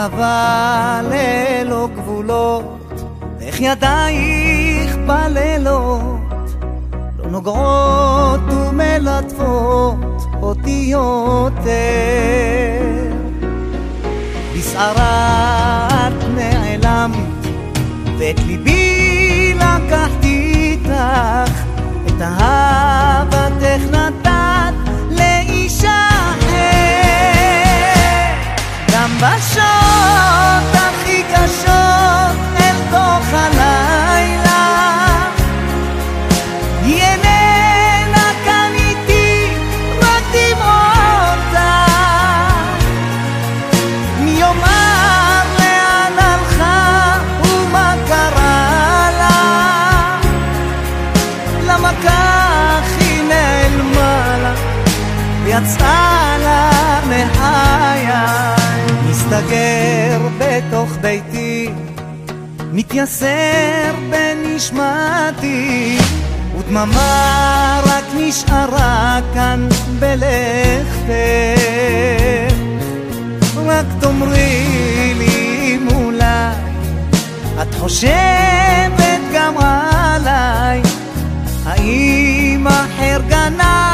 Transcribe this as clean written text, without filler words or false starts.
אהבה ללא גבולות, איך ידייך בלילות לא נוגעות ומלטפות אותי יותר. בשערה את נעלמת ואת ליבי לקחתי איתך, את אהבתך נתת לאישה אחרת. גם בשעות הכי קשות אל תוך הלילה היא איננה כאן איתי, רק דמעותיי. מי יאמר לאן הלכה ומה קרה לה, למה כך היא נעלמה לה ויצאה לה מחיי. מסתגר בתוך ביתי, מתייסר בנשמתי, ודממה רק נשארה כאן בלכתך. רק תאמרי לי אם אולי את חושבת גם עליי, האם אחר גנב